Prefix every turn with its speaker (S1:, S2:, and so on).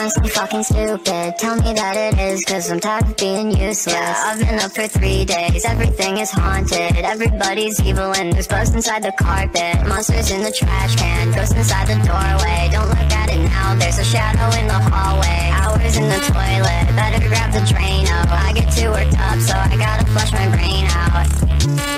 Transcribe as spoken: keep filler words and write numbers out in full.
S1: honestly fucking stupid. Tell me that it is, cause I'm tired of being useless. Yeah, I've been up for three days, everything is haunted. Everybody's evil and there's bugs inside the carpet. Monsters in the trash can, ghosts inside the doorway. Don't look at it now, there's a shadow in the hallway. Hours in the toilet, better grab the Drano. I get too worked up, so I gotta flush my brain out.